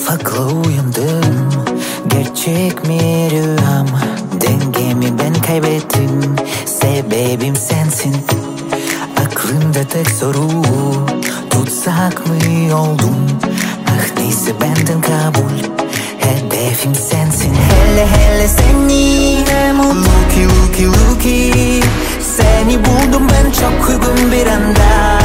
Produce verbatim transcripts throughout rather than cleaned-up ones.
şafakla uyandım. Gerçek mi rüyam? Dengemi ben kaybettim. Sebebim sensin. Aklımda tek soru, tutsak mı oldum? Ah neyse benden kabul, hedefim sensin. Hele hele seni luki luki luki, seni buldum ben çok uygun bir anda.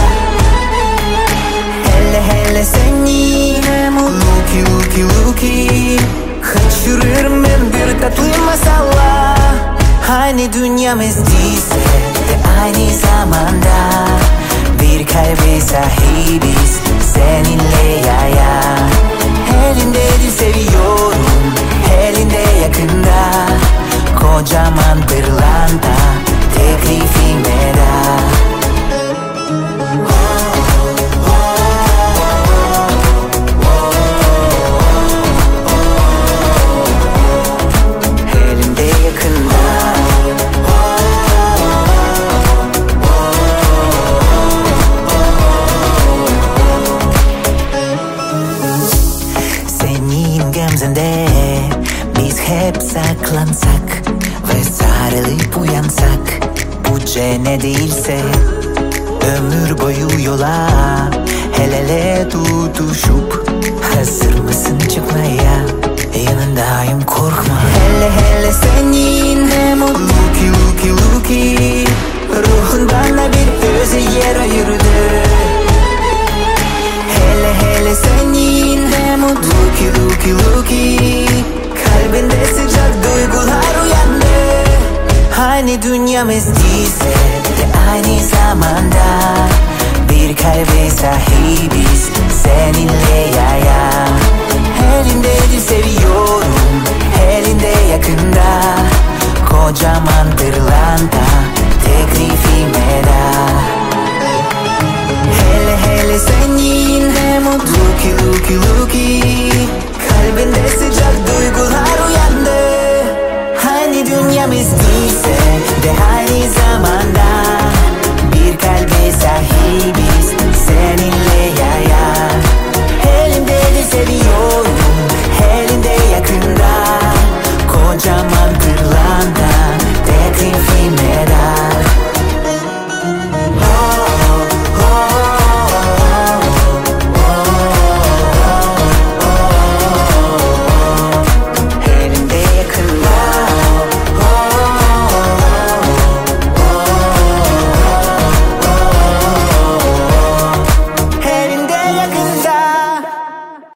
Hele hele seni luki luki luki, kaçırırım ben bir tatlı masalla. Aynı dünyamız değilse de aynı zamanda bir kalbe sahibiz seninle ya ya. Elindedir seviyorum, elinde yakında, kocaman pırlanta teklifim veda. Biz hep saklansak ve sarılıp uyansak, bu cennet değilse ömür boyu yola el ele tutuşup, hazır mısın çıkmaya? Yanındayım korkma. Hele hele senin luki luki luki, ruhun bana bir özel yer ayırdı. Hele hele senin luki luki luki, kalbinde sıcak duygular uyandı. Aynı dünyamız değil.